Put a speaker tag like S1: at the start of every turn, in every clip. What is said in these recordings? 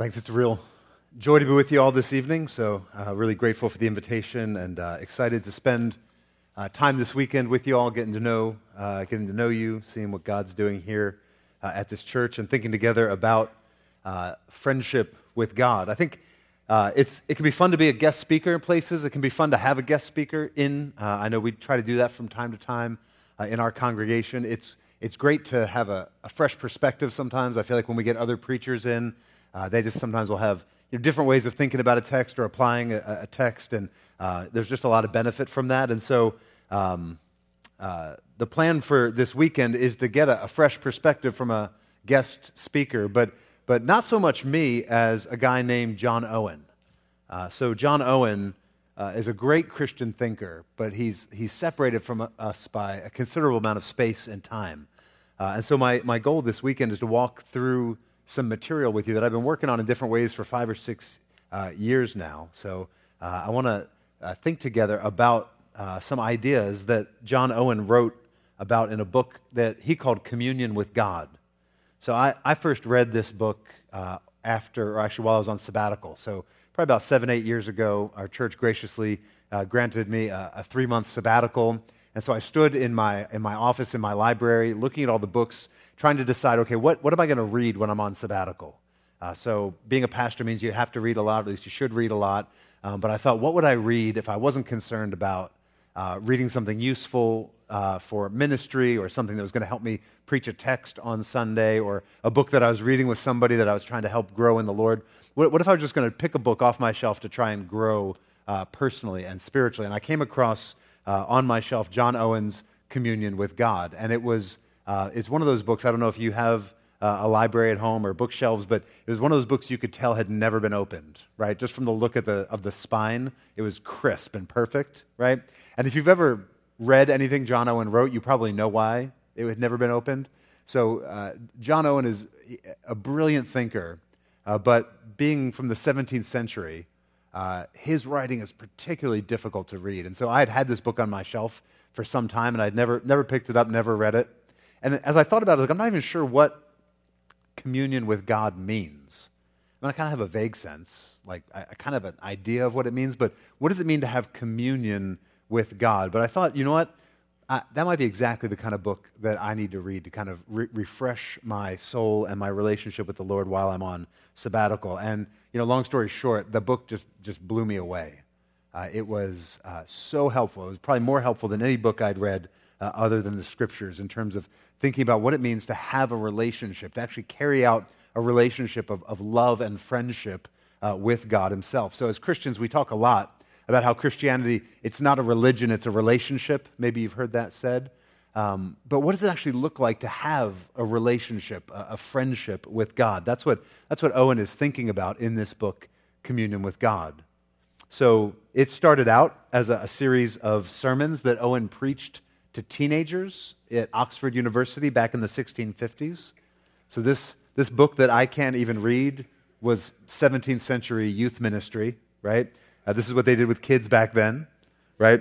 S1: Thanks. It's a real joy to be with you all this evening. So really grateful for the invitation and excited to spend time this weekend with you all, getting to know you, seeing what God's doing here at this church, and thinking together about friendship with God. I think it can be fun to be a guest speaker in places. It can be fun to have a guest speaker in. I know we try to do that from time to time in our congregation. It's great to have a fresh perspective sometimes. I feel like when we get other preachers in, they just sometimes will have different ways of thinking about a text or applying a text, and there's just a lot of benefit from that. And so the plan for this weekend is to get a fresh perspective from a guest speaker, but not so much me as a guy named John Owen. So John Owen is a great Christian thinker, but he's separated from us by a considerable amount of space and time. And so my goal this weekend is to walk through some material with you that I've been working on in different ways for 5 or 6 years now. So I want to think together about some ideas that John Owen wrote about in a book that he called Communion with God. So I first read this book while I was on sabbatical. So probably about 7, 8 years ago, our church graciously granted me a 3-month sabbatical. And so I stood in my office, in my library, looking at all the books, trying to decide, okay, what am I going to read when I'm on sabbatical? So being a pastor means you have to read a lot, at least you should read a lot. But I thought, what would I read if I wasn't concerned about reading something useful for ministry, or something that was going to help me preach a text on Sunday, or a book that I was reading with somebody that I was trying to help grow in the Lord? What if I was just going to pick a book off my shelf to try and grow personally and spiritually? And I came across on my shelf John Owen's Communion with God. And it's one of those books, I don't know if you have a library at home or bookshelves, but it was one of those books you could tell had never been opened, right? Just from the look of the spine, it was crisp and perfect, right? And if you've ever read anything John Owen wrote, you probably know why it had never been opened. So John Owen is a brilliant thinker, but being from the 17th century, his writing is particularly difficult to read. And so I had this book on my shelf for some time, and I'd never picked it up, never read it. And as I thought about it, I'm not even sure what communion with God means. I kind of have a vague sense, like I kind of have an idea of what it means, but what does it mean to have communion with God? But I thought, you know what? That might be exactly the kind of book that I need to read to kind of refresh my soul and my relationship with the Lord while I'm on sabbatical. And, long story short, the book just blew me away. It was so helpful. It was probably more helpful than any book I'd read other than the Scriptures, in terms of thinking about what it means to have a relationship, to actually carry out a relationship of love and friendship with God himself. So as Christians, we talk a lot about how Christianity, it's not a religion, it's a relationship. Maybe you've heard that said. But what does it actually look like to have a relationship, a friendship with God? That's what Owen is thinking about in this book, Communion with God. So it started out as a series of sermons that Owen preached to teenagers at Oxford University back in the 1650s. So this book that I can't even read was 17th century youth ministry, right? This is what they did with kids back then, right?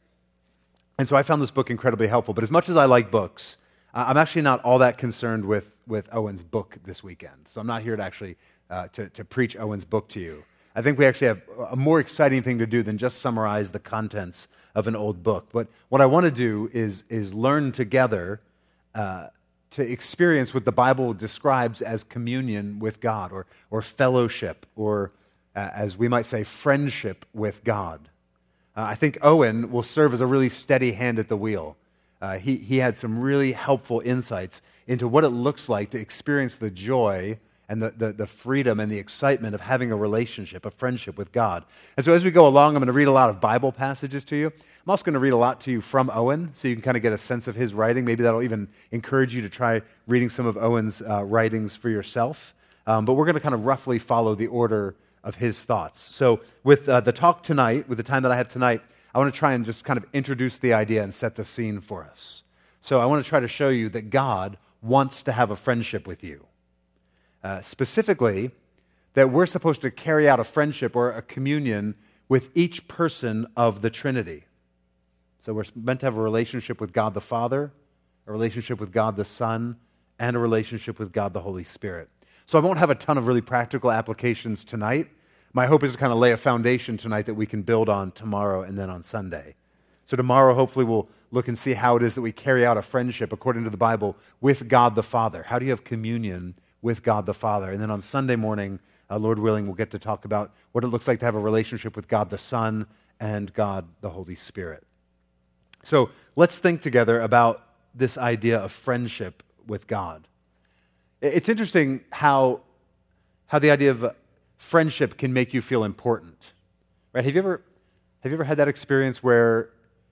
S1: And so I found this book incredibly helpful. But as much as I like books, I'm actually not all that concerned with Owen's book this weekend. So I'm not here to actually to preach Owen's book to you. I think we actually have a more exciting thing to do than just summarize the contents of an old book. But what I want to do is learn together to experience what the Bible describes as communion with God, or fellowship, or as we might say, friendship with God. I think Owen will serve as a really steady hand at the wheel. He had some really helpful insights into what it looks like to experience the joy and the freedom and the excitement of having a relationship, a friendship with God. And so as we go along, I'm going to read a lot of Bible passages to you. I'm also going to read a lot to you from Owen, so you can kind of get a sense of his writing. Maybe that'll even encourage you to try reading some of Owen's writings for yourself. But we're going to kind of roughly follow the order of his thoughts. So with the talk tonight, with the time that I have tonight, I want to try and just kind of introduce the idea and set the scene for us. So I want to try to show you that God wants to have a friendship with you. Specifically, that we're supposed to carry out a friendship or a communion with each person of the Trinity. So we're meant to have a relationship with God the Father, a relationship with God the Son, and a relationship with God the Holy Spirit. So I won't have a ton of really practical applications tonight. My hope is to kind of lay a foundation tonight that we can build on tomorrow and then on Sunday. So tomorrow, hopefully, we'll look and see how it is that we carry out a friendship according to the Bible with God the Father. How do you have communion with God the Father? And then on Sunday morning, Lord willing, we'll get to talk about what it looks like to have a relationship with God the Son and God the Holy Spirit. So let's think together about this idea of friendship with God. It's interesting how the idea of friendship can make you feel important, right? Have you ever had that experience where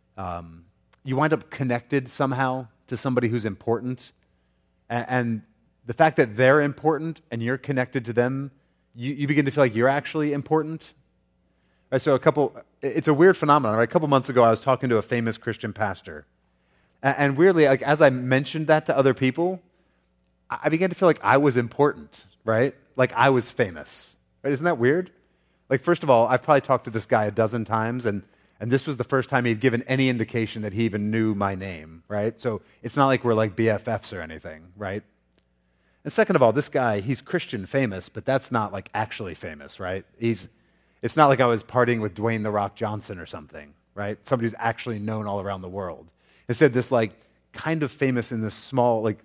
S1: you wind up connected somehow to somebody who's important, and the fact that they're important and you're connected to them, you begin to feel like you're actually important? Right, so it's a weird phenomenon. Right? A couple months ago, I was talking to a famous Christian pastor, and weirdly, like as I mentioned that to other people, I began to feel like I was important, right? Like I was famous. Right? Isn't that weird? Like, first of all, I've probably talked to this guy a dozen times, and this was the first time he'd given any indication that he even knew my name, right? So it's not like we're like BFFs or anything, right? And second of all, this guy, he's Christian famous, but that's not like actually famous, right? It's not like I was partying with Dwayne "The Rock" Johnson or something, right? Somebody who's actually known all around the world. Instead, this like kind of famous in this small, like,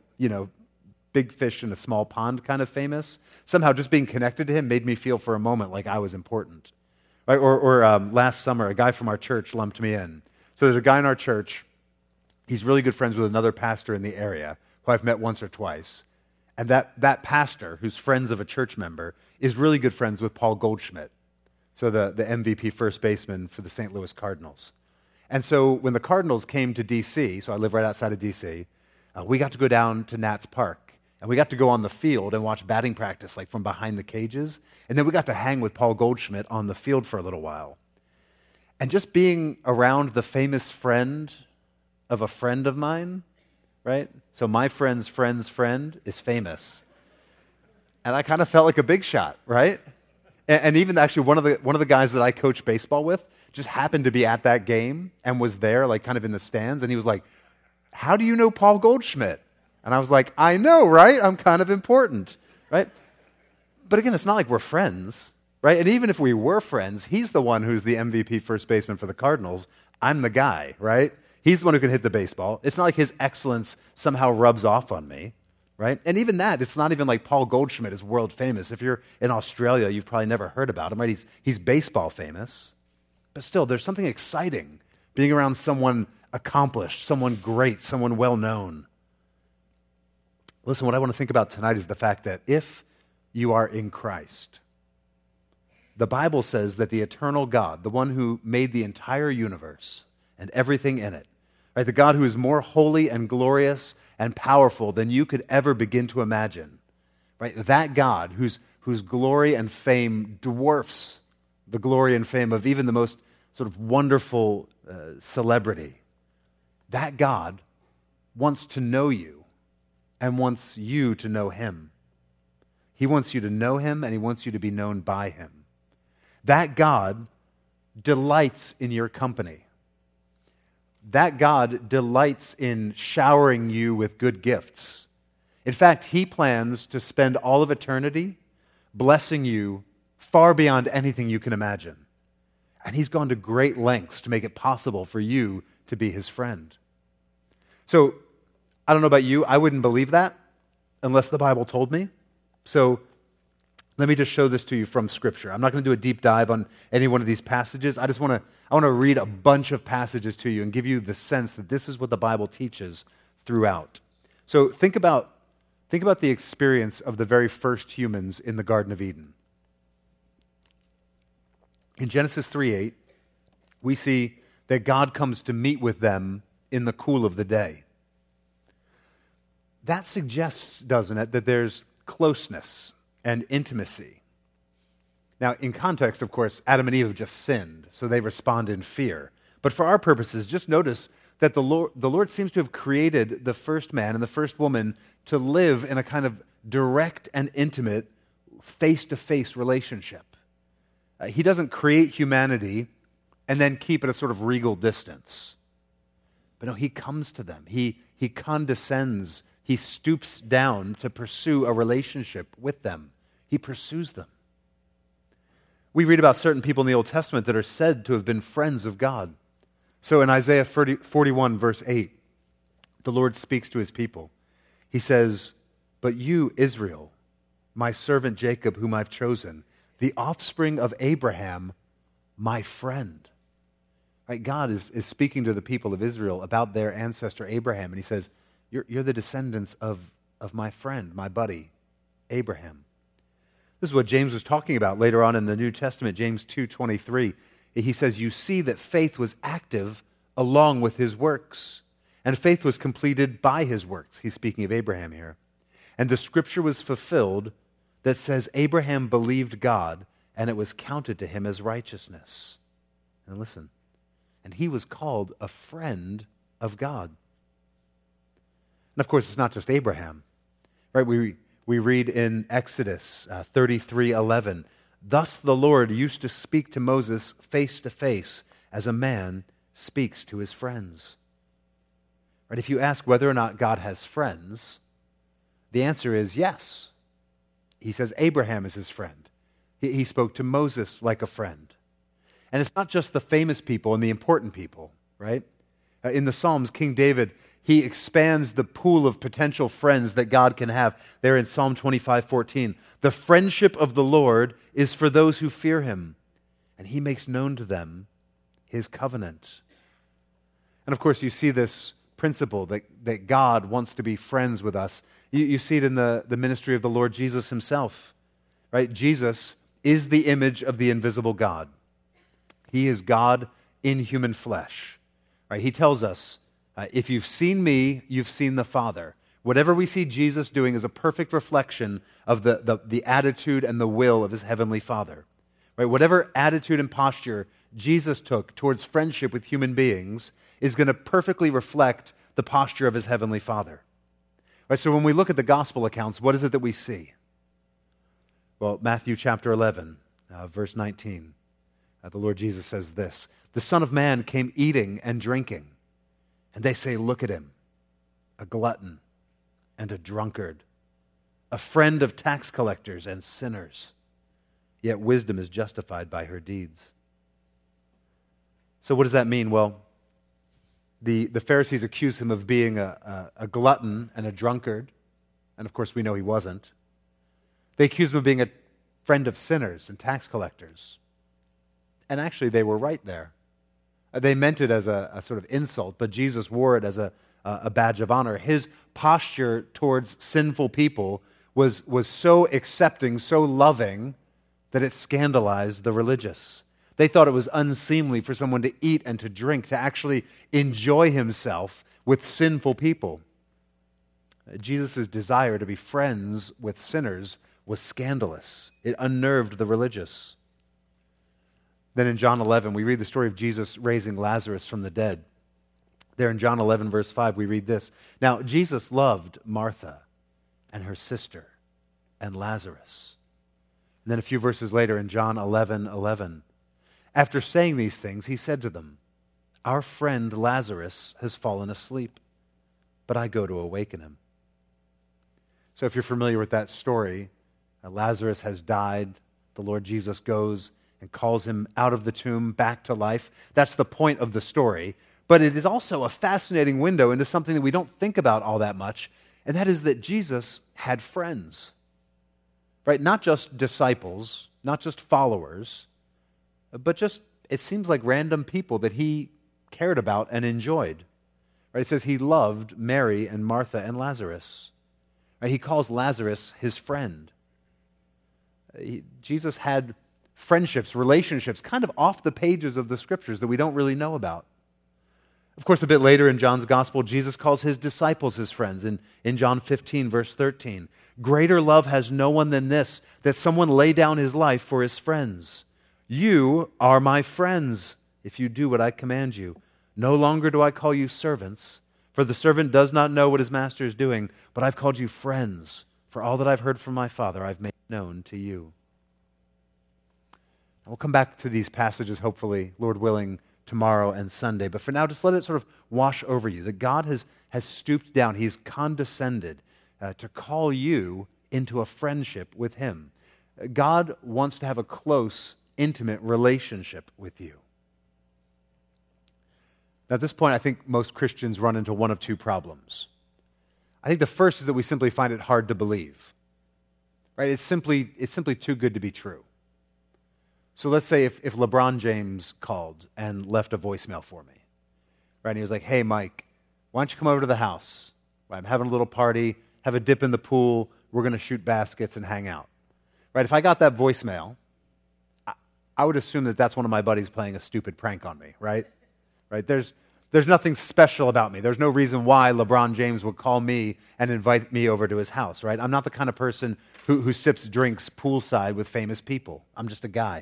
S1: big fish in a small pond kind of famous. Somehow just being connected to him made me feel for a moment like I was important. Right? Or last summer, a guy from our church lumped me in. So there's a guy in our church, he's really good friends with another pastor in the area who I've met once or twice. And that pastor, who's friends of a church member, is really good friends with Paul Goldschmidt, so the MVP first baseman for the St. Louis Cardinals. And so when the Cardinals came to D.C., so I live right outside of D.C., we got to go down to Nats Park. And we got to go on the field and watch batting practice, like from behind the cages. And then we got to hang with Paul Goldschmidt on the field for a little while. And just being around the famous friend of a friend of mine, right? So my friend's friend's friend is famous. And I kind of felt like a big shot, right? And even actually one of the guys that I coach baseball with just happened to be at that game and was there, like kind of in the stands. And he was like, "How do you know Paul Goldschmidt?" And I was like, "I know, right? I'm kind of important," right? But again, it's not like we're friends, right? And even if we were friends, he's the one who's the MVP first baseman for the Cardinals. I'm the guy, right? He's the one who can hit the baseball. It's not like his excellence somehow rubs off on me, right? And even that, it's not even like Paul Goldschmidt is world famous. If you're in Australia, you've probably never heard about him, right? He's baseball famous. But still, there's something exciting being around someone accomplished, someone great, someone well-known. Listen, what I want to think about tonight is the fact that if you are in Christ, the Bible says that the eternal God, the one who made the entire universe and everything in it, right, the God who is more holy and glorious and powerful than you could ever begin to imagine, right, that God whose glory and fame dwarfs the glory and fame of even the most sort of wonderful celebrity, that God wants to know you and wants you to know him. He wants you to know him, and he wants you to be known by him. That God delights in your company. That God delights in showering you with good gifts. In fact, he plans to spend all of eternity blessing you far beyond anything you can imagine. And he's gone to great lengths to make it possible for you to be his friend. So, I don't know about you, I wouldn't believe that unless the Bible told me. So let me just show this to you from Scripture. I'm not going to do a deep dive on any one of these passages. I want to read a bunch of passages to you and give you the sense that this is what the Bible teaches throughout. So think about the experience of the very first humans in the Garden of Eden. In Genesis 3:8, we see that God comes to meet with them in the cool of the day. That suggests, doesn't it, that there's closeness and intimacy. Now, in context, of course, Adam and Eve have just sinned, so they respond in fear. But for our purposes, just notice that the Lord seems to have created the first man and the first woman to live in a kind of direct and intimate, face-to-face relationship. He doesn't create humanity and then keep at a sort of regal distance. But no, he comes to them. He condescends He stoops down to pursue a relationship with them. He pursues them. We read about certain people in the Old Testament that are said to have been friends of God. So in Isaiah 41, verse 8, the Lord speaks to his people. He says, "But you, Israel, my servant Jacob, whom I've chosen, the offspring of Abraham, my friend." Right? God is speaking to the people of Israel about their ancestor Abraham, and he says, you're the descendants of my friend, my buddy, Abraham. This is what James was talking about later on in the New Testament, James 2:23. He says, "You see that faith was active along with his works, and faith was completed by his works." He's speaking of Abraham here. "And the scripture was fulfilled that says, Abraham believed God, and it was counted to him as righteousness." And listen, "and he was called a friend of God." And of course, it's not just Abraham, right? We read in Exodus 33:11, "Thus the Lord used to speak to Moses face to face as a man speaks to his friends." Right? If you ask whether or not God has friends, the answer is yes. He says Abraham is his friend. He spoke to Moses like a friend. And it's not just the famous people and the important people, right? In the Psalms, King David, he expands the pool of potential friends that God can have. There in Psalm 25:14, "The friendship of the Lord is for those who fear him, and he makes known to them his covenant." And of course, you see this principle that God wants to be friends with us. You see it in the ministry of the Lord Jesus himself, right? Jesus is the image of the invisible God. He is God in human flesh, right? He tells us, if you've seen me, you've seen the Father. Whatever we see Jesus doing is a perfect reflection of the attitude and the will of his heavenly Father. Right? Whatever attitude and posture Jesus took towards friendship with human beings is going to perfectly reflect the posture of his heavenly Father. Right? So when we look at the gospel accounts, what is it that we see? Well, Matthew chapter 11, verse 19, the Lord Jesus says this, "The Son of Man came eating and drinking, and they say, 'Look at him, a glutton and a drunkard, a friend of tax collectors and sinners. Yet wisdom is justified by her deeds.'" So what does that mean? Well, the Pharisees accuse him of being a glutton and a drunkard, and of course we know he wasn't. They accuse him of being a friend of sinners and tax collectors. And actually they were right there. They meant it as a sort of insult, but Jesus wore it as a badge of honor. His posture towards sinful people was so accepting, so loving, that it scandalized the religious. They thought it was unseemly for someone to eat and to drink, to actually enjoy himself with sinful people. Jesus' desire to be friends with sinners was scandalous. It unnerved the religious. Then in John 11, we read the story of Jesus raising Lazarus from the dead. There in John 11, verse 5, we read this. "Now, Jesus loved Martha and her sister and Lazarus." And then a few verses later in John 11:11, after saying these things, he said to them, "Our friend Lazarus has fallen asleep, but I go to awaken him." So if you're familiar with that story, Lazarus has died. The Lord Jesus goes and calls him out of the tomb back to life. That's the point of the story. But it is also a fascinating window into something that we don't think about all that much, and that is that Jesus had friends. Right? Not just disciples, not just followers, but just, it seems like random people that he cared about and enjoyed. Right? It says he loved Mary and Martha and Lazarus. Right? He calls Lazarus his friend. Jesus had friendships, relationships, kind of off the pages of the Scriptures that we don't really know about. Of course, a bit later in John's Gospel, Jesus calls his disciples his friends. In John 15, verse 13, "Greater love has no one than this, that someone lay down his life for his friends. You are my friends if you do what I command you. No longer do I call you servants, for the servant does not know what his master is doing, but I've called you friends, for all that I've heard from my Father I've made known to you." And we'll come back to these passages, hopefully, Lord willing, tomorrow and Sunday. But for now, just let it sort of wash over you, that God has stooped down. He's condescended to call you into a friendship with him. God wants to have a close, intimate relationship with you. Now, at this point, I think most Christians run into one of two problems. I think the first is that we simply find it hard to believe. Right? It's simply too good to be true. So let's say if LeBron James called and left a voicemail for me, right? And he was like, "Hey, Mike, why don't you come over to the house? Right, I'm having a little party, have a dip in the pool, we're going to shoot baskets and hang out." Right? If I got that voicemail, I would assume that that's one of my buddies playing a stupid prank on me, right? Right? There's nothing special about me. There's no reason why LeBron James would call me and invite me over to his house, right? I'm not the kind of person who sips drinks poolside with famous people. I'm just a guy.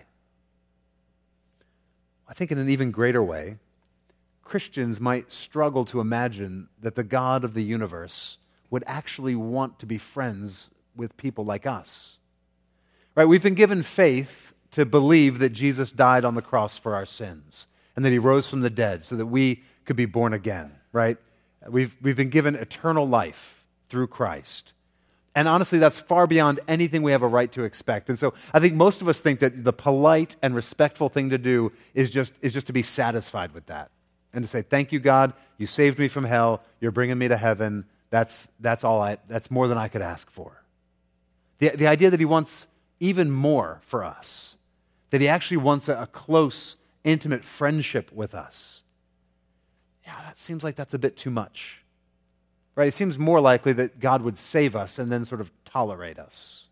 S1: I think in an even greater way, Christians might struggle to imagine that the God of the universe would actually want to be friends with people like us. Right? We've been given faith to believe that Jesus died on the cross for our sins and that he rose from the dead so that we could be born again, right? We've been given eternal life through Christ. And honestly, that's far beyond anything we have a right to expect. And so I think most of us think that the polite and respectful thing to do is just to be satisfied with that. And to say, "Thank you, God, you saved me from hell, you're bringing me to heaven, that's more than I could ask for." The idea that he wants even more for us, that he actually wants a close, intimate friendship with us. Yeah, that seems like that's a bit too much. Right? It seems more likely that God would save us and then sort of tolerate us.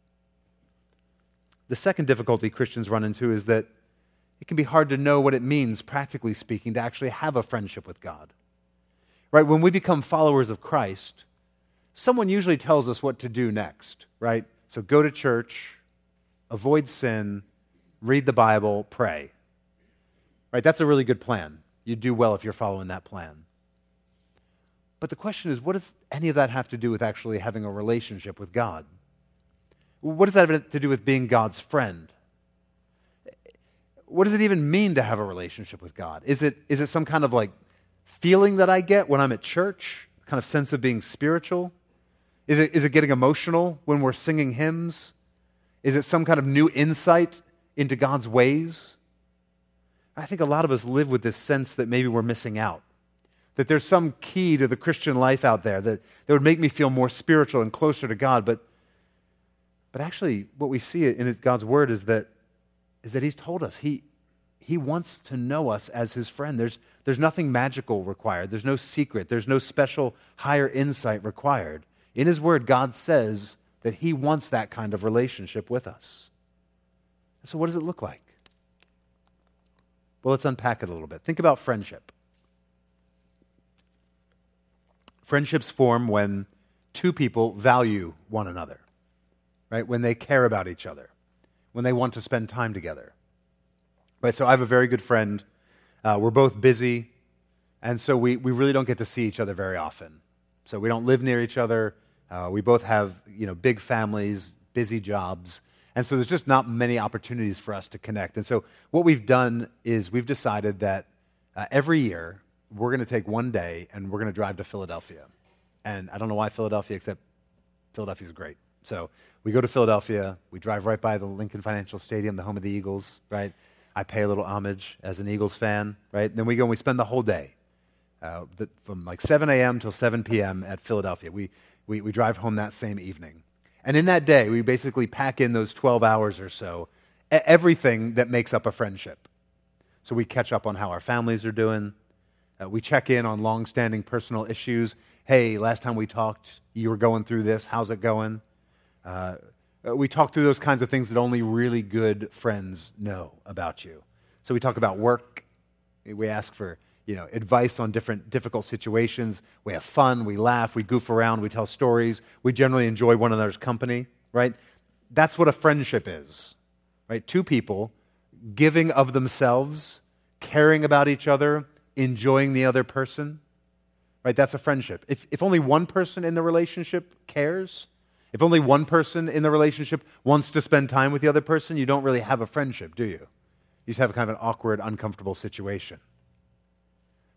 S1: The second difficulty Christians run into is that it can be hard to know what it means, practically speaking, to actually have a friendship with God. Right? When we become followers of Christ, someone usually tells us what to do next, right? So go to church, avoid sin, read the Bible, pray. Right? That's a really good plan. You do well if you're following that plan. But the question is, what does any of that have to do with actually having a relationship with God? What does that have to do with being God's friend? What does it even mean to have a relationship with God? Is it some kind of like feeling that I get when I'm at church? Kind of sense of being spiritual? Is it getting emotional when we're singing hymns? Is it some kind of new insight into God's ways? I think a lot of us live with this sense that maybe we're missing out. That there's some key to the Christian life out there that would make me feel more spiritual and closer to God. But actually, what we see in God's Word is that he's told us he wants to know us as his friend. There's nothing magical required. There's no secret. There's no special higher insight required. In his Word, God says that he wants that kind of relationship with us. So what does it look like? Well, let's unpack it a little bit. Think about friendship. Friendships form when two people value one another, right? When they care about each other, when they want to spend time together. Right? So I have a very good friend. We're both busy, and so we really don't get to see each other very often. So we don't live near each other. We both have big families, busy jobs, and so there's just not many opportunities for us to connect. And so what we've done is we've decided that every year we're going to take one day and we're going to drive to Philadelphia. And I don't know why Philadelphia, except Philadelphia's great. So we go to Philadelphia, we drive right by the Lincoln Financial Stadium, the home of the Eagles, right? I pay a little homage as an Eagles fan, right? And then we go and we spend the whole day, from like 7 a.m. till 7 p.m. at Philadelphia. We drive home that same evening. And in that day, we basically pack in those 12 hours or so, everything that makes up a friendship. So we catch up on how our families are doing. We check in on long-standing personal issues. Hey, last time we talked, you were going through this. How's it going? We talk through those kinds of things that only really good friends know about you. So we talk about work. We ask for advice on different difficult situations. We have fun. We laugh. We goof around. We tell stories. We generally enjoy one another's company. Right? That's what a friendship is. Right? Two people giving of themselves, caring about each other, enjoying the other person, right? That's a friendship. If only one person in the relationship cares, if only one person in the relationship wants to spend time with the other person, you don't really have a friendship, do you? You just have kind of an awkward, uncomfortable situation.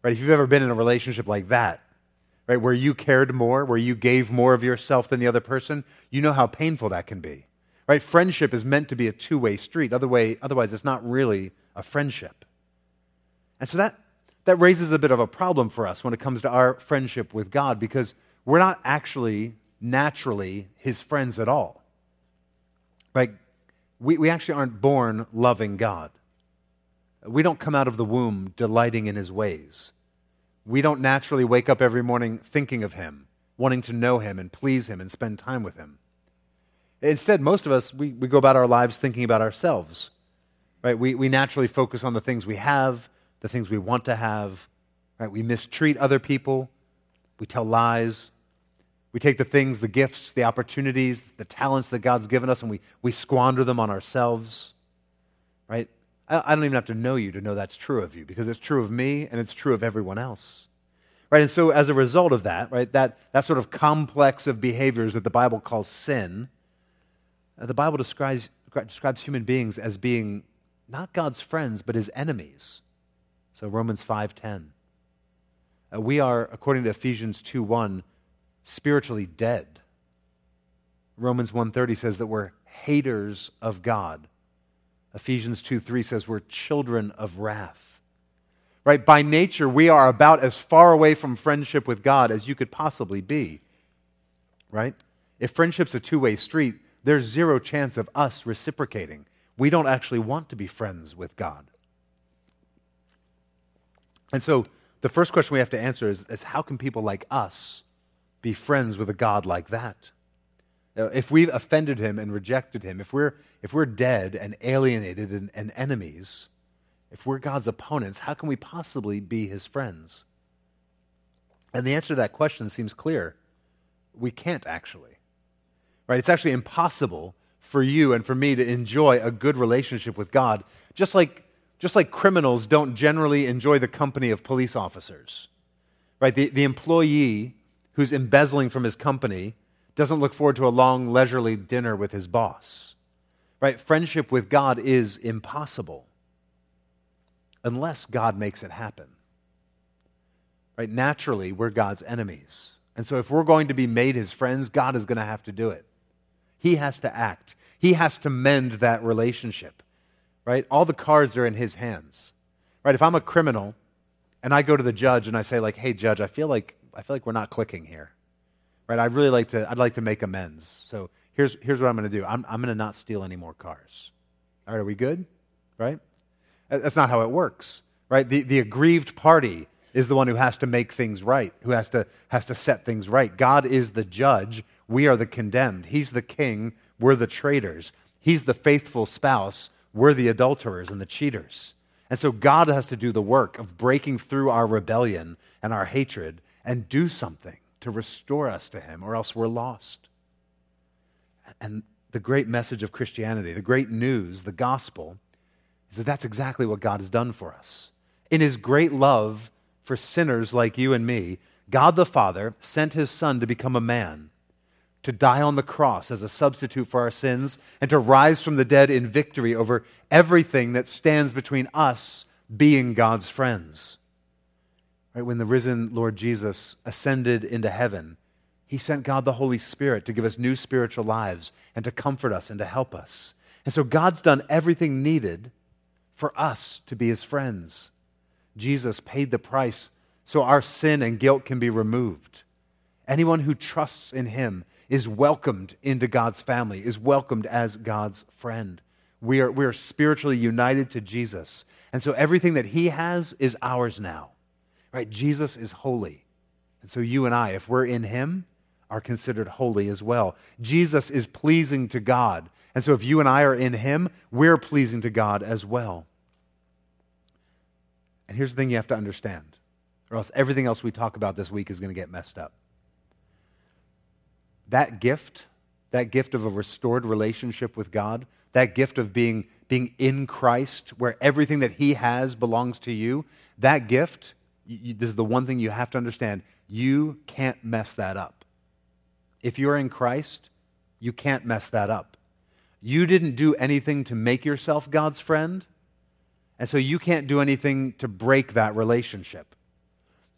S1: Right? If you've ever been in a relationship like that, right, where you cared more, where you gave more of yourself than the other person, you know how painful that can be. Right? Friendship is meant to be a two-way street. Otherwise, it's not really a friendship. And so that raises a bit of a problem for us when it comes to our friendship with God, because we're not actually naturally his friends at all. Right? We actually aren't born loving God. We don't come out of the womb delighting in his ways. We don't naturally wake up every morning thinking of him, wanting to know him and please him and spend time with him. Instead, most of us, we go about our lives thinking about ourselves. Right? We naturally focus on the things we have, the things we want to have. Right? We mistreat other people. We tell lies. We take the things, the gifts, the opportunities, the talents that God's given us, and we squander them on ourselves. Right? I don't even have to know you to know that's true of you, because it's true of me and it's true of everyone else. Right? And so as a result of that, right, that sort of complex of behaviors that the Bible calls sin, the Bible describes human beings as being not God's friends, but his enemies. So Romans 5:10. We are, according to Ephesians 2:1, spiritually dead. Romans 1:30 says that we're haters of God. Ephesians 2:3 says we're children of wrath. Right? By nature, we are about as far away from friendship with God as you could possibly be. Right? If friendship's a two-way street, there's zero chance of us reciprocating. We don't actually want to be friends with God. And so the first question we have to answer is how can people like us be friends with a God like that? If we've offended him and rejected him, if we're dead and alienated and enemies, if we're God's opponents, how can we possibly be his friends? And the answer to that question seems clear. We can't actually. Right? It's actually impossible for you and for me to enjoy a good relationship with God, just like criminals don't generally enjoy the company of police officers. Right? The employee who's embezzling from his company doesn't look forward to a long, leisurely dinner with his boss. Right? Friendship with God is impossible unless God makes it happen. Right? Naturally, we're God's enemies. And so if we're going to be made his friends, God is going to have to do it. He has to act. He has to mend that relationship. Right? All the cards are in his hands. Right? If I'm a criminal and I go to the judge and I say, like, hey, judge, I feel like we're not clicking here. Right? I'd like to make amends. So here's what I'm going to do. I'm going to not steal any more cars. All right, are we good? Right? That's not how it works. Right? The aggrieved party is the one who has to make things right, who has to set things right. God is the judge. We are the condemned. He's the king. We're the traitors. He's the faithful spouse. We're the adulterers and the cheaters. And so God has to do the work of breaking through our rebellion and our hatred and do something to restore us to him, or else we're lost. And the great message of Christianity, the great news, the gospel, is that that's exactly what God has done for us. In his great love for sinners like you and me, God the Father sent his Son to become a man, to die on the cross as a substitute for our sins, and to rise from the dead in victory over everything that stands between us being God's friends. Right? When the risen Lord Jesus ascended into heaven, he sent God the Holy Spirit to give us new spiritual lives and to comfort us and to help us. And so God's done everything needed for us to be his friends. Jesus paid the price so our sin and guilt can be removed. Anyone who trusts in him is welcomed into God's family, is welcomed as God's friend. We are spiritually united to Jesus. And so everything that he has is ours now. Right? Jesus is holy. And so you and I, if we're in him, are considered holy as well. Jesus is pleasing to God. And so if you and I are in him, we're pleasing to God as well. And here's the thing you have to understand, or else everything else we talk about this week is going to get messed up. That gift of a restored relationship with God, that gift of being in Christ, where everything that he has belongs to you, that gift, this is the one thing you have to understand, you can't mess that up. If you're in Christ, you can't mess that up. You didn't do anything to make yourself God's friend, and so you can't do anything to break that relationship.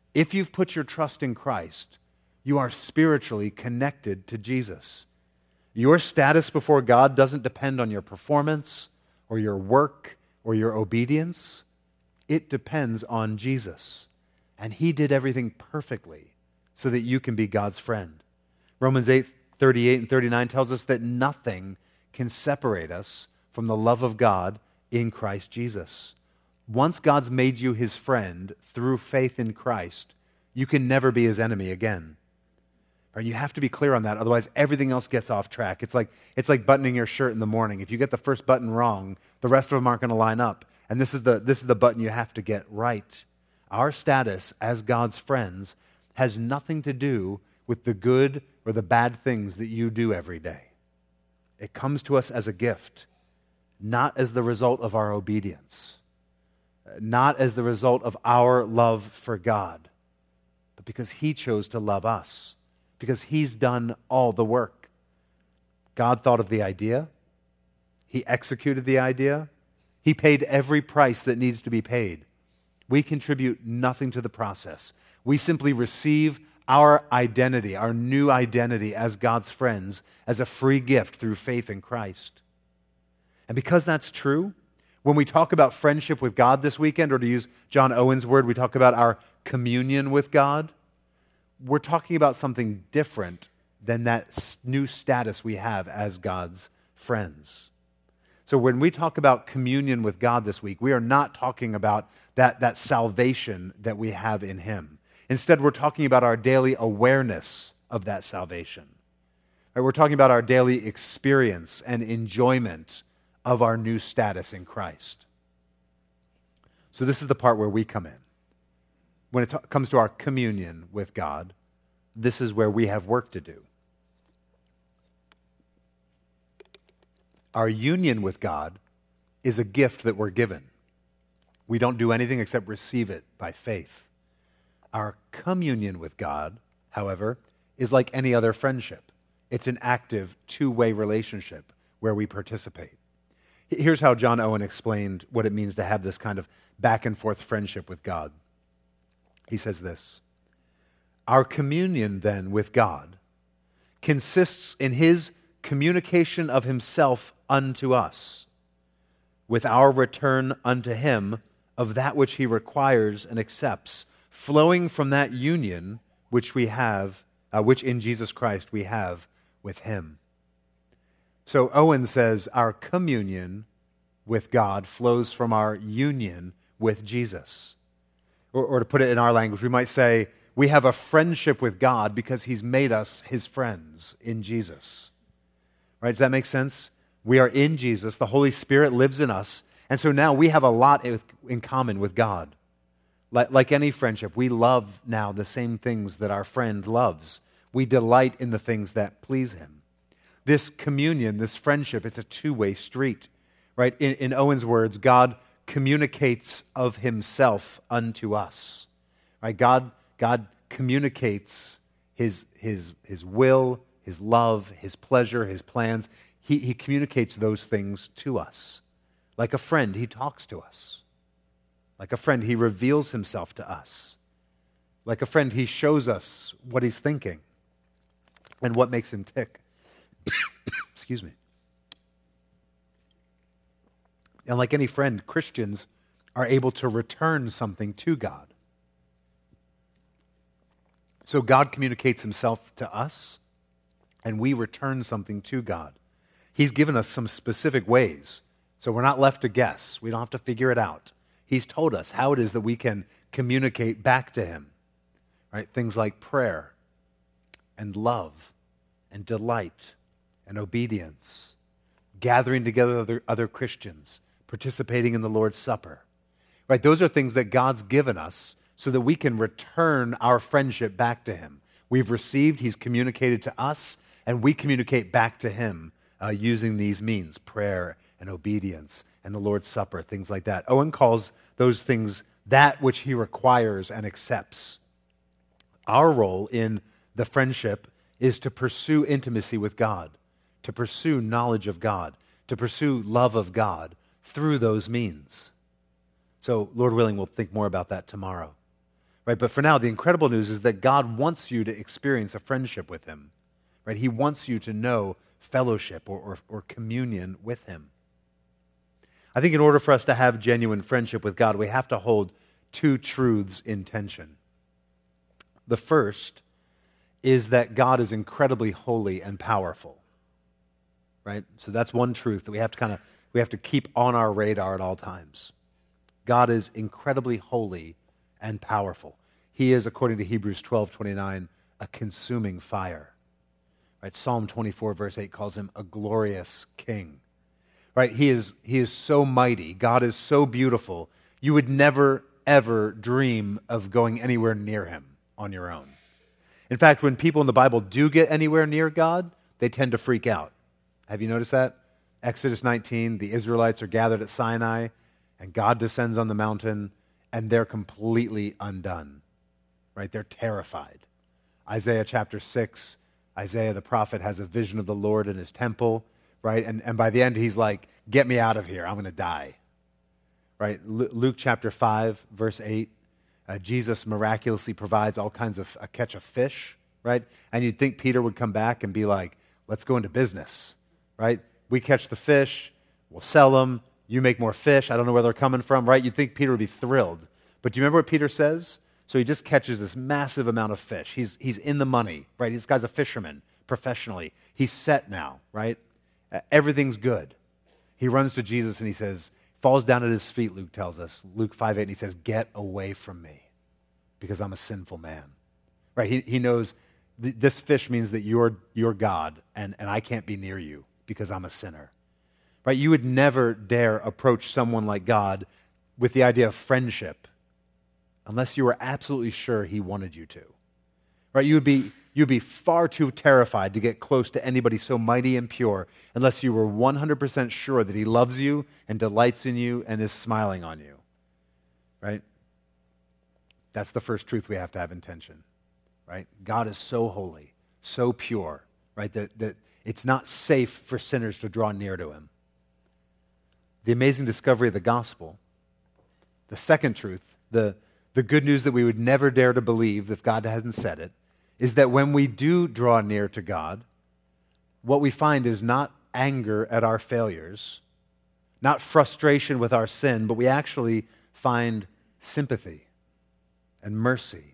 S1: If you've put your trust in Christ, you are spiritually connected to Jesus. Your status before God doesn't depend on your performance or your work or your obedience. It depends on Jesus. And he did everything perfectly so that you can be God's friend. Romans 8:38 and 39 tells us that nothing can separate us from the love of God in Christ Jesus. Once God's made you his friend through faith in Christ, you can never be his enemy again. And you have to be clear on that, otherwise everything else gets off track. It's like buttoning your shirt in the morning. If you get the first button wrong, the rest of them aren't going to line up. And this is the button you have to get right. Our status as God's friends has nothing to do with the good or the bad things that you do every day. It comes to us as a gift, not as the result of our obedience, not as the result of our love for God, but because he chose to love us, because he's done all the work. God thought of the idea. He executed the idea. He paid every price that needs to be paid. We contribute nothing to the process. We simply receive our identity, our new identity as God's friends, as a free gift through faith in Christ. And because that's true, when we talk about friendship with God this weekend, or to use John Owen's word, we talk about our communion with God, we're talking about something different than that new status we have as God's friends. So when we talk about communion with God this week, we are not talking about that salvation that we have in him. Instead, we're talking about our daily awareness of that salvation. Right? We're talking about our daily experience and enjoyment of our new status in Christ. So this is the part where we come in. When it comes to our communion with God, this is where we have work to do. Our union with God is a gift that we're given. We don't do anything except receive it by faith. Our communion with God, however, is like any other friendship. It's an active, two-way relationship where we participate. Here's how John Owen explained what it means to have this kind of back-and-forth friendship with God. He says this: our communion, then, with God consists in his communication of himself unto us, with our return unto him of that which he requires and accepts, flowing from that union which we have, which in Jesus Christ we have with him. So Owen says our communion with God flows from our union with Jesus. Or to put it in our language, we might say we have a friendship with God because he's made us his friends in Jesus. Right? Does that make sense? We are in Jesus. The Holy Spirit lives in us. And so now we have a lot in common with God. Like any friendship, we love now the same things that our friend loves. We delight in the things that please him. This communion, this friendship, it's a two-way street. Right? In Owen's words, God communicates of himself unto us. Right? God communicates his will, his love, his pleasure, his plans. He communicates those things to us. Like a friend, he talks to us. Like a friend, he reveals himself to us. Like a friend, he shows us what he's thinking and what makes him tick. Excuse me. And like any friend, Christians are able to return something to God. So God communicates himself to us, and we return something to God. He's given us some specific ways, so we're not left to guess. We don't have to figure it out. He's told us how it is that we can communicate back to him. Right? Things like prayer and love and delight and obedience, gathering together with other Christians, participating in the Lord's Supper. Right? Those are things that God's given us so that we can return our friendship back to him. We've received, he's communicated to us, and we communicate back to him using these means, prayer and obedience and the Lord's Supper, things like that. Owen calls those things that which he requires and accepts. Our role in the friendship is to pursue intimacy with God, to pursue knowledge of God, to pursue love of God through those means. So, Lord willing, we'll think more about that tomorrow. right? But for now, the incredible news is that God wants you to experience a friendship with him, right? He wants you to know fellowship or communion with him. I think in order for us to have genuine friendship with God, we have to hold two truths in tension. The first is that God is incredibly holy and powerful, right? So that's one truth that we have to keep on our radar at all times. God is incredibly holy and powerful. He is, according to Hebrews 12:29, a consuming fire. Right? Psalm 24, verse 8 calls him a glorious king. Right? He is so mighty. God is so beautiful. You would never, ever dream of going anywhere near him on your own. In fact, when people in the Bible do get anywhere near God, they tend to freak out. Have you noticed that? Exodus 19, the Israelites are gathered at Sinai, and God descends on the mountain, and they're completely undone. Right? They're terrified. Isaiah chapter 6, Isaiah the prophet has a vision of the Lord in his temple, right? And by the end, he's like, get me out of here. I'm going to die. Right? Luke chapter 5, verse 8, Jesus miraculously provides all kinds of a catch of fish, right? And you'd think Peter would come back and be like, let's go into business, right? We catch the fish, we'll sell them, you make more fish, I don't know where they're coming from, right? You'd think Peter would be thrilled. But do you remember what Peter says? So he just catches this massive amount of fish. He's in the money, right? This guy's a fisherman professionally. He's set now, right? Everything's good. He runs to Jesus and he says, falls down at his feet, Luke tells us, Luke 5:8, and he says, get away from me because I'm a sinful man. Right? He knows this fish means that you're God and I can't be near you because I'm a sinner. Right? You would never dare approach someone like God with the idea of friendship unless you were absolutely sure he wanted you to. Right? You'd be far too terrified to get close to anybody so mighty and pure unless you were 100% sure that he loves you and delights in you and is smiling on you. Right? That's the first truth we have to have in tension. Right? God is so holy, so pure, right? That it's not safe for sinners to draw near to him. The amazing discovery of the gospel, the second truth, the good news that we would never dare to believe if God hasn't said it, is that when we do draw near to God, what we find is not anger at our failures, not frustration with our sin, but we actually find sympathy and mercy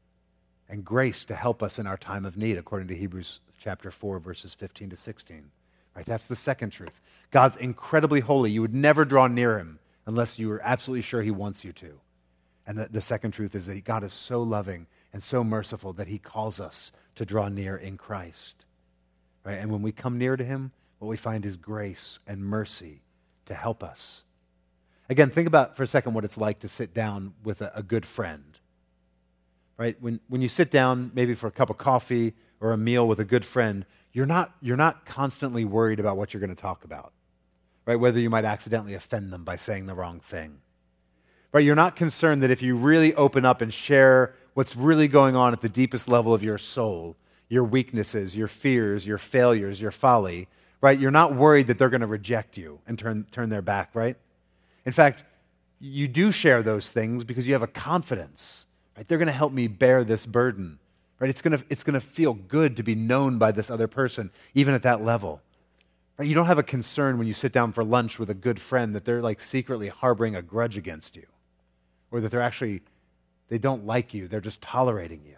S1: and grace to help us in our time of need, according to Hebrews chapter 4, verses 15 to 16. Right? That's the second truth. God's incredibly holy. You would never draw near him unless you were absolutely sure he wants you to. And the second truth is that God is so loving and so merciful that he calls us to draw near in Christ. Right? And when we come near to him, what we find is grace and mercy to help us. Again, think about for a second what it's like to sit down with a good friend. Right? When you sit down maybe for a cup of coffee or a meal with a good friend, you're not constantly worried about what you're going to talk about. Right? Whether you might accidentally offend them by saying the wrong thing. Right? You're not concerned that if you really open up and share what's really going on at the deepest level of your soul, your weaknesses, your fears, your failures, your folly, right? You're not worried that they're going to reject you and turn their back, right? In fact, you do share those things because you have a confidence, right? They're going to help me bear this burden, right? It's going to feel good to be known by this other person, even at that level. Right? You don't have a concern when you sit down for lunch with a good friend that they're like secretly harboring a grudge against you, or that they don't like you, they're just tolerating you.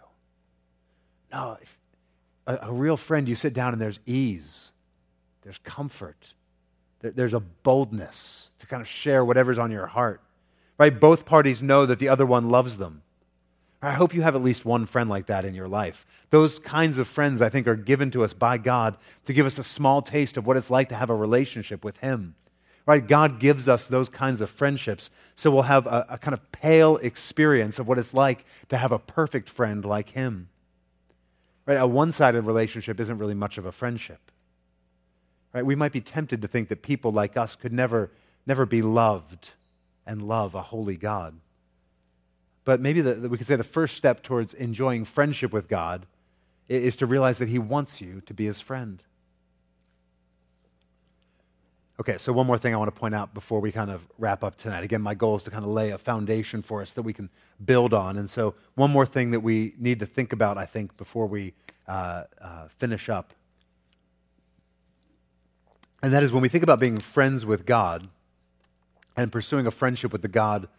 S1: No, if a real friend, you sit down and there's ease, there's comfort, there's a boldness to kind of share whatever's on your heart. Right? Both parties know that the other one loves them. I hope you have at least one friend like that in your life. Those kinds of friends, I think, are given to us by God to give us a small taste of what it's like to have a relationship with him. Right? God gives us those kinds of friendships so we'll have a kind of pale experience of what it's like to have a perfect friend like him. Right? A one-sided relationship isn't really much of a friendship. Right? We might be tempted to think that people like us could never be loved and love a holy God. But maybe we could say the first step towards enjoying friendship with God is to realize that he wants you to be his friend. Okay, so one more thing I want to point out before we kind of wrap up tonight. Again, my goal is to kind of lay a foundation for us that we can build on. And so one more thing that we need to think about, I think, before we finish up. And that is when we think about being friends with God and pursuing a friendship with the God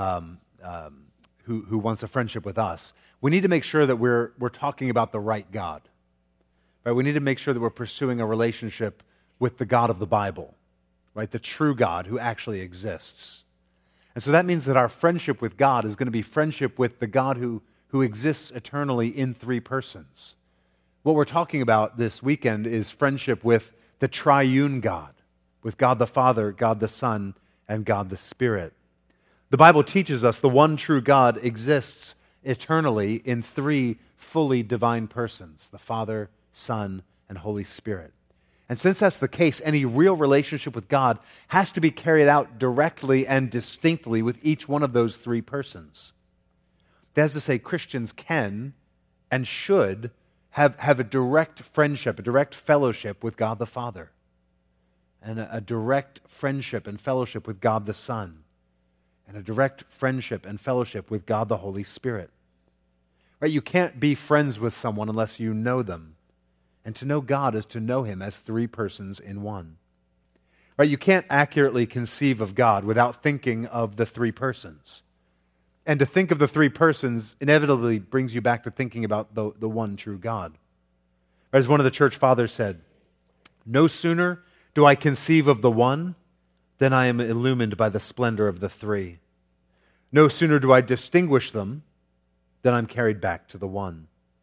S1: who wants a friendship with us, we need to make sure that we're talking about the right God. Right? We need to make sure that we're pursuing a relationship with the God of the Bible. Right, the true God who actually exists. And so that means that our friendship with God is going to be friendship with the God who exists eternally in three persons. What we're talking about this weekend is friendship with the triune God, with God the Father, God the Son, and God the Spirit. The Bible teaches us the one true God exists eternally in three fully divine persons, the Father, Son, and Holy Spirit. And since that's the case, any real relationship with God has to be carried out directly and distinctly with each one of those three persons. That is to say, Christians can and should have a direct friendship, a direct fellowship with God the Father, and a direct friendship and fellowship with God the Son, and a direct friendship and fellowship with God the Holy Spirit. Right? You can't be friends with someone unless you know them. And to know God is to know Him as three persons in one. Right? You can't accurately conceive of God without thinking of the three persons. And to think of the three persons inevitably brings you back to thinking about the one true God. Right? As one of the church fathers said, "No sooner do I conceive of the one than I am illumined by the splendor of the three. No sooner do I distinguish them than I'm carried back to the one."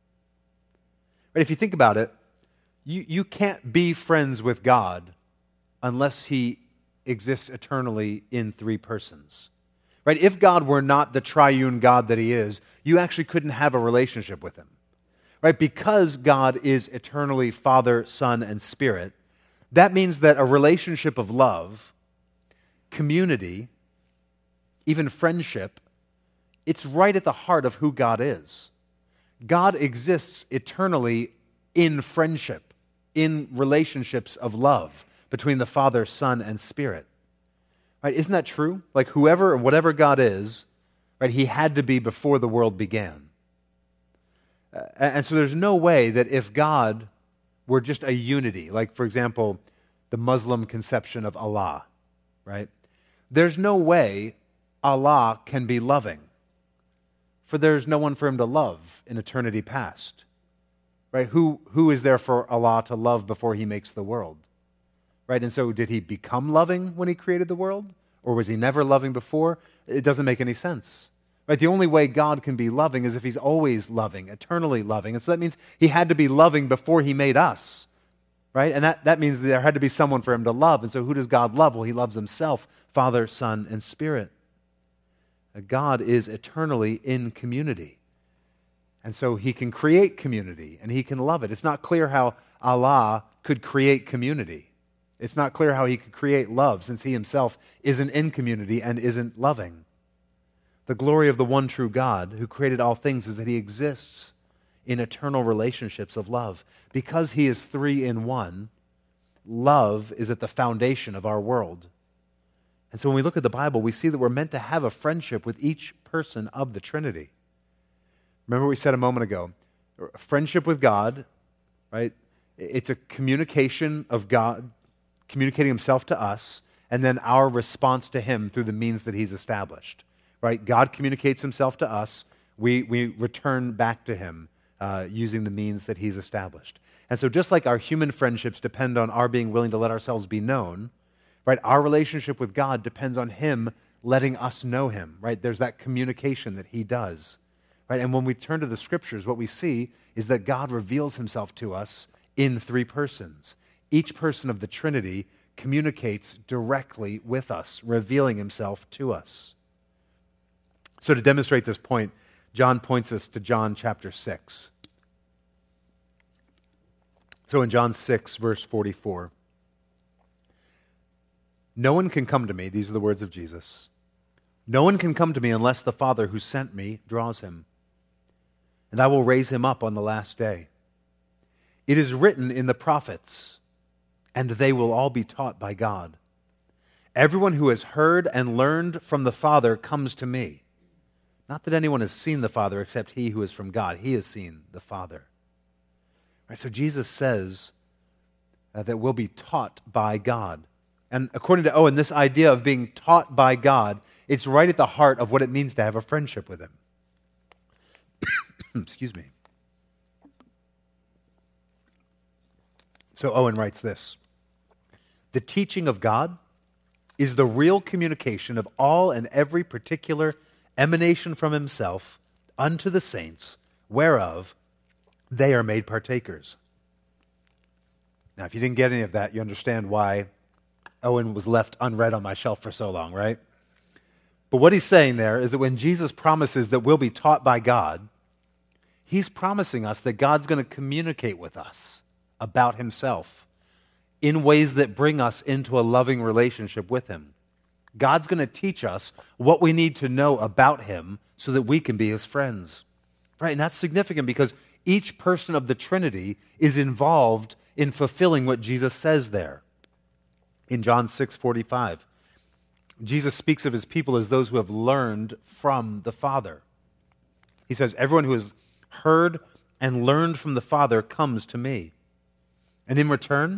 S1: Right? If you think about it, you can't be friends with God unless He exists eternally in three persons. Right? If God were not the triune God that He is, you actually couldn't have a relationship with Him. Right? Because God is eternally Father, Son, and Spirit, that means that a relationship of love, community, even friendship, it's right at the heart of who God is. God exists eternally in friendship, in relationships of love between the Father, Son, and Spirit. Right? Isn't that true? Like whoever and whatever God is, right, He had to be before the world began. And so there's no way that if God were just a unity, like for example, the Muslim conception of Allah, right? There's no way Allah can be loving, for there's no one for Him to love in eternity past. Right? Who is there for Allah to love before He makes the world? Right? And so did He become loving when He created the world? Or was He never loving before? It doesn't make any sense. Right? The only way God can be loving is if He's always loving, eternally loving. And so that means He had to be loving before He made us. Right? And that means there had to be someone for Him to love. And so who does God love? Well, He loves Himself, Father, Son, and Spirit. God is eternally in community. And so He can create community, and He can love it. It's not clear how Allah could create community. It's not clear how He could create love, since He Himself isn't in community and isn't loving. The glory of the one true God who created all things is that He exists in eternal relationships of love. Because He is three in one, love is at the foundation of our world. And so when we look at the Bible, we see that we're meant to have a friendship with each person of the Trinity. Remember what we said a moment ago. Friendship with God, right? It's a communication of God communicating Himself to us, and then our response to Him through the means that He's established. Right? God communicates Himself to us. We return back to Him using the means that He's established. And so just like our human friendships depend on our being willing to let ourselves be known, right? Our relationship with God depends on Him letting us know Him. Right? There's that communication that He does. Right? And when we turn to the Scriptures, what we see is that God reveals Himself to us in three persons. Each person of the Trinity communicates directly with us, revealing Himself to us. So to demonstrate this point, John points us to John chapter 6. So in John 6, verse 44, "No one can come to me," these are the words of Jesus, "no one can come to me unless the Father who sent me draws him. And I will raise him up on the last day. It is written in the prophets, and they will all be taught by God. Everyone who has heard and learned from the Father comes to me. Not that anyone has seen the Father except he who is from God. He has seen the Father. Right, so Jesus says that we'll be taught by God. And according to Owen, this idea of being taught by God, it's right at the heart of what it means to have a friendship with him. Excuse me. So Owen writes this: the teaching of God is the real communication of all and every particular emanation from himself unto the saints, whereof they are made partakers. Now, if you didn't get any of that, you understand why Owen was left unread on my shelf for so long, right? But what he's saying there is that when Jesus promises that we'll be taught by God, he's promising us that God's going to communicate with us about himself in ways that bring us into a loving relationship with him. God's going to teach us what we need to know about him so that we can be his friends. Right? And that's significant because each person of the Trinity is involved in fulfilling what Jesus says there. In John 6:45, Jesus speaks of his people as those who have learned from the Father. He says, everyone who has heard and learned from the Father comes to me. And in return,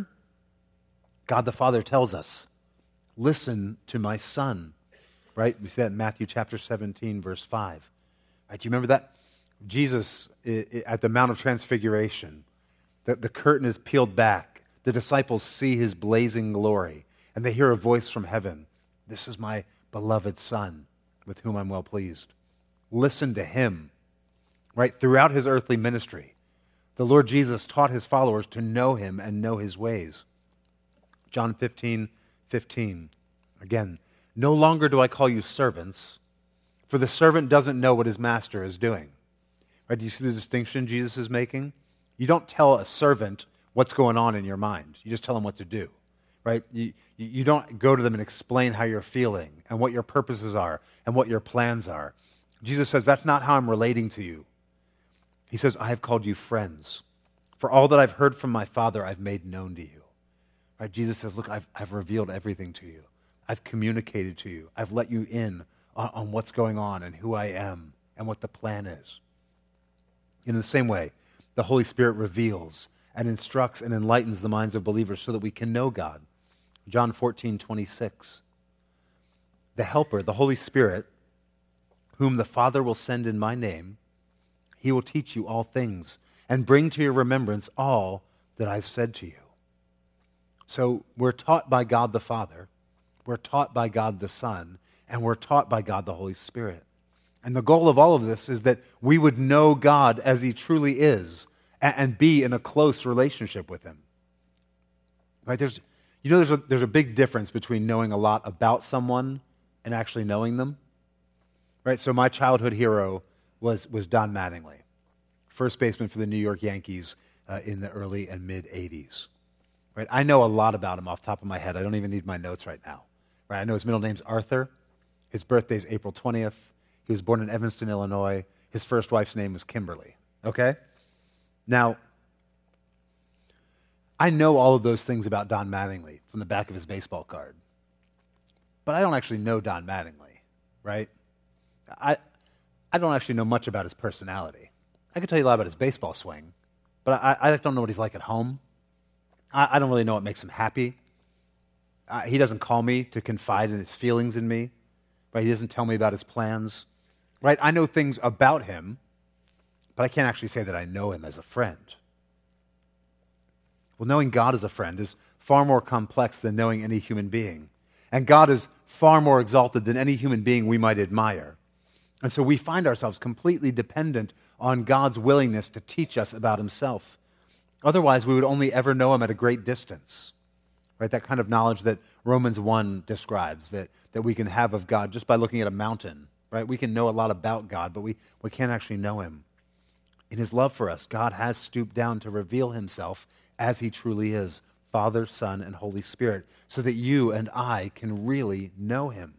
S1: God the Father tells us, listen to my Son. Right? We see that in Matthew chapter 17, verse 5. Right? Do you remember that? Jesus, at the Mount of Transfiguration, the curtain is peeled back. The disciples see his blazing glory, and they hear a voice from heaven. This is my beloved Son, with whom I'm well pleased. Listen to him. Right? Throughout his earthly ministry, the Lord Jesus taught his followers to know him and know his ways. John 15:15. Again, no longer do I call you servants, for the servant doesn't know what his master is doing. Right? Do you see the distinction Jesus is making? You don't tell a servant what's going on in your mind. You just tell them what to do. Right? You don't go to them and explain how you're feeling and what your purposes are and what your plans are. Jesus says, that's not how I'm relating to you. He says, I have called you friends. For all that I've heard from my Father, I've made known to you. Right? Jesus says, look, I've revealed everything to you. I've communicated to you. I've let you in on what's going on and who I am and what the plan is. In the same way, the Holy Spirit reveals and instructs and enlightens the minds of believers so that we can know God. John 14:26. The Helper, the Holy Spirit, whom the Father will send in my name, he will teach you all things and bring to your remembrance all that I've said to you. So we're taught by God the Father, we're taught by God the Son, and we're taught by God the Holy Spirit. And the goal of all of this is that we would know God as he truly is and be in a close relationship with him. Right? There's a big difference between knowing a lot about someone and actually knowing them. Right? So my childhood hero was Don Mattingly, first baseman for the New York Yankees in the early and mid-'80s. Right? I know a lot about him off the top of my head. I don't even need my notes right now. Right? I know his middle name's Arthur. His birthday's April 20th. He was born in Evanston, Illinois. His first wife's name was Kimberly. Okay? Now, I know all of those things about Don Mattingly from the back of his baseball card. But I don't actually know Don Mattingly, right? I don't actually know much about his personality. I can tell you a lot about his baseball swing, but I don't know what he's like at home. I don't really know what makes him happy. He doesn't call me to confide in his feelings in me. Right? He doesn't tell me about his plans. Right? I know things about him, but I can't actually say that I know him as a friend. Well, knowing God as a friend is far more complex than knowing any human being. And God is far more exalted than any human being we might admire. And so we find ourselves completely dependent on God's willingness to teach us about himself. Otherwise, we would only ever know him at a great distance. Right? That kind of knowledge that Romans 1 describes, that we can have of God just by looking at a mountain. Right? We can know a lot about God, but we can't actually know him. In his love for us, God has stooped down to reveal himself as he truly is, Father, Son, and Holy Spirit, so that you and I can really know him.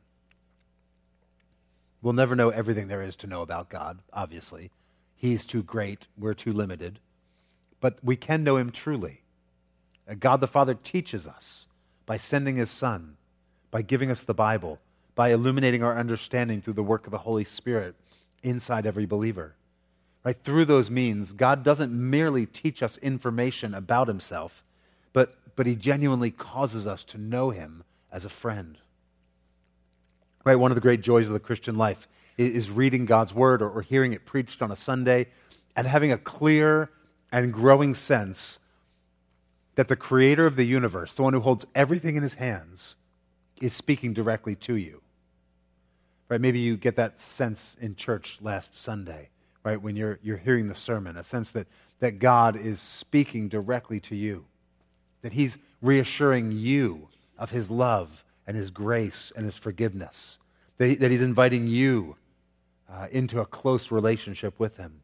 S1: We'll never know everything there is to know about God, obviously. He's too great, we're too limited. But we can know him truly. God the Father teaches us by sending his Son, by giving us the Bible, by illuminating our understanding through the work of the Holy Spirit inside every believer. Right? Through those means, God doesn't merely teach us information about himself, but he genuinely causes us to know him as a friend. Right? One of the great joys of the Christian life is reading God's word or hearing it preached on a Sunday and having a clear and growing sense that the creator of the universe, the one who holds everything in his hands, is speaking directly to you. Right? Maybe you get that sense in church last Sunday, right? When you're hearing the sermon, a sense that God is speaking directly to you, that he's reassuring you of his love and his grace and his forgiveness, that he's inviting you into a close relationship with him.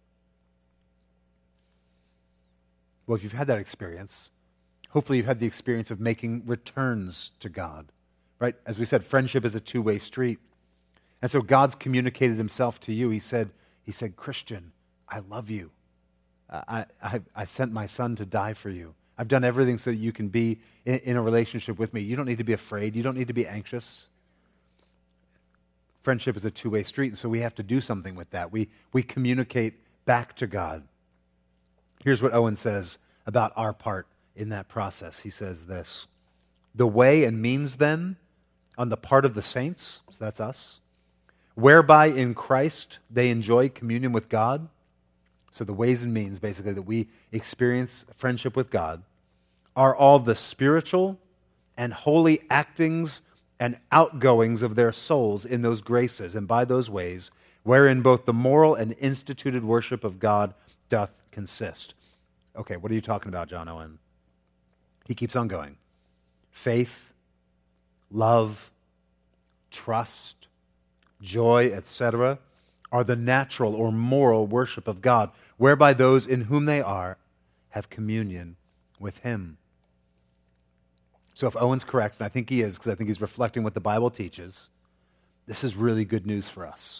S1: Well, if you've had that experience, hopefully you've had the experience of making returns to God, right? As we said, friendship is a two-way street. And so God's communicated himself to you. He said, Christian, I love you. I sent my son to die for you. I've done everything so that you can be in a relationship with me. You don't need to be afraid. You don't need to be anxious. Friendship is a two-way street, and so we have to do something with that. We communicate back to God. Here's what Owen says about our part in that process. He says this: the way and means then on the part of the saints, so that's us, whereby in Christ they enjoy communion with God. So the ways and means, basically, that we experience friendship with God are all the spiritual and holy actings and outgoings of their souls in those graces and by those ways wherein both the moral and instituted worship of God doth consist. Okay, what are you talking about, John Owen? He keeps on going. Faith, love, trust, joy, etc., are the natural or moral worship of God, whereby those in whom they are have communion with him. So if Owen's correct, and I think he is, because I think he's reflecting what the Bible teaches, this is really good news for us.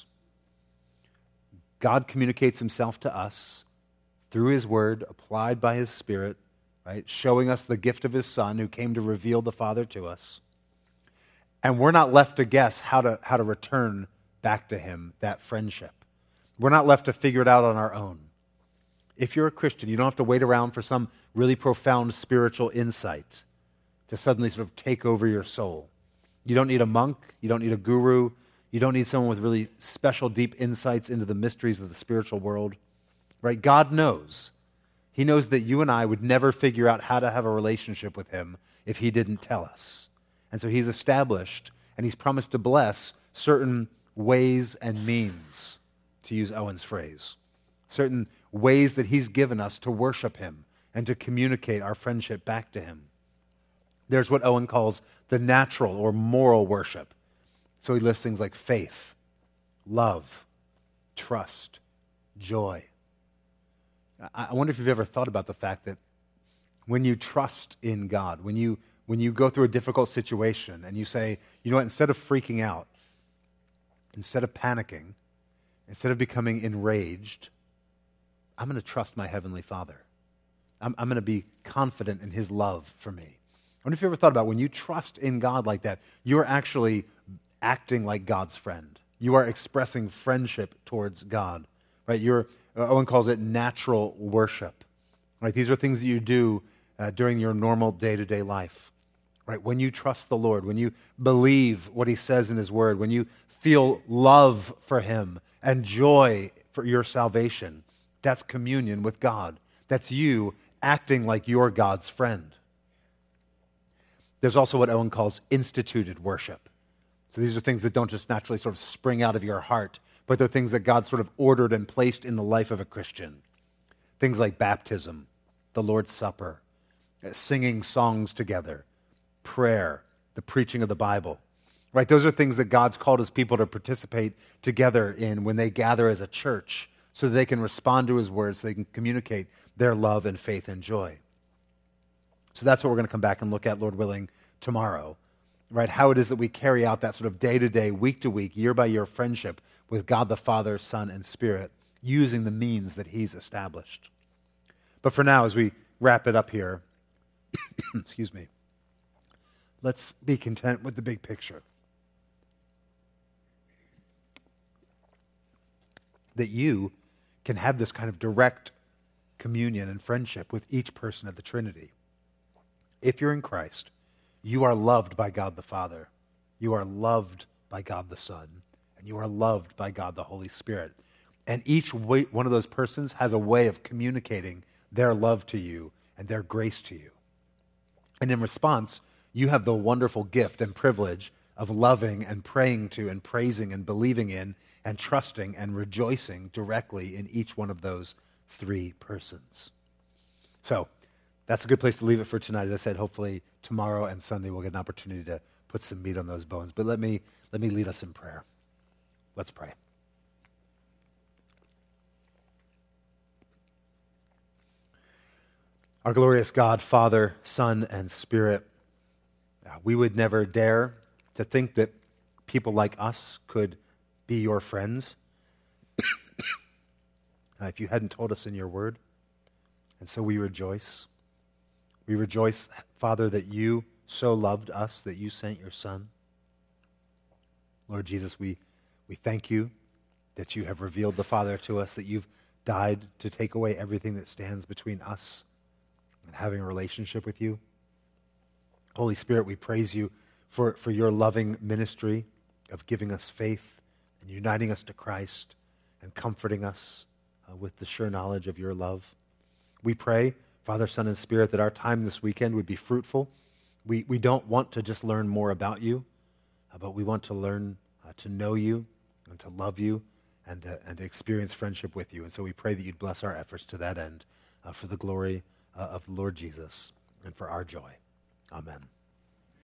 S1: God communicates himself to us through his word, applied by his Spirit, right, showing us the gift of his Son who came to reveal the Father to us. And we're not left to guess how to return back to him that friendship. We're not left to figure it out on our own. If you're a Christian, you don't have to wait around for some really profound spiritual insight to suddenly sort of take over your soul. You don't need a monk. You don't need a guru. You don't need someone with really special, deep insights into the mysteries of the spiritual world. Right? God knows. He knows that you and I would never figure out how to have a relationship with him if he didn't tell us. And so he's established and he's promised to bless certain ways and means, to use Owen's phrase. Certain ways that he's given us to worship him and to communicate our friendship back to him. There's what Owen calls the natural or moral worship. So he lists things like faith, love, trust, joy. I wonder if you've ever thought about the fact that when you trust in God, when you go through a difficult situation and you say, you know what, instead of freaking out, instead of panicking, instead of becoming enraged, I'm going to trust my Heavenly Father. I'm going to be confident in his love for me. I wonder if you ever thought about when you trust in God like that, you're actually acting like God's friend. You are expressing friendship towards God. Right? Owen calls it natural worship. Right? These are things that you do during your normal day-to-day life. Right? When you trust the Lord, when you believe what he says in his word, when you feel love for him and joy for your salvation, that's communion with God. That's you acting like you're God's friend. There's also what Owen calls instituted worship. So these are things that don't just naturally sort of spring out of your heart, but they're things that God sort of ordered and placed in the life of a Christian. Things like baptism, the Lord's Supper, singing songs together, prayer, the preaching of the Bible. Right? Those are things that God's called his people to participate together in when they gather as a church so that they can respond to his word, so they can communicate their love and faith and joy. So that's what we're going to come back and look at, Lord willing, tomorrow. Right? How it is that we carry out that sort of day-to-day, week-to-week, year-by-year friendship with God the Father, Son, and Spirit, using the means that he's established. But for now, as we wrap it up here, excuse me, let's be content with the big picture. That you can have this kind of direct communion and friendship with each person of the Trinity. If you're in Christ, you are loved by God the Father, you are loved by God the Son, and you are loved by God the Holy Spirit. And each one of those persons has a way of communicating their love to you and their grace to you. And in response, you have the wonderful gift and privilege of loving and praying to and praising and believing in and trusting and rejoicing directly in each one of those three persons. So that's a good place to leave it for tonight. As I said, hopefully tomorrow and Sunday we'll get an opportunity to put some meat on those bones. But let me lead us in prayer. Let's pray. Our glorious God, Father, Son, and Spirit, we would never dare to think that people like us could be your friends if you hadn't told us in your word. And so we rejoice. We rejoice, Father, that you so loved us that you sent your Son. Lord Jesus, we thank you that you have revealed the Father to us, that you've died to take away everything that stands between us and having a relationship with you. Holy Spirit, we praise you for your loving ministry of giving us faith and uniting us to Christ and comforting us with the sure knowledge of your love. We pray, Father, Son, and Spirit, that our time this weekend would be fruitful. We don't want to just learn more about you, but we want to learn to know you and to love you and to experience friendship with you. And so we pray that you'd bless our efforts to that end for the glory of the Lord Jesus and for our joy. Amen.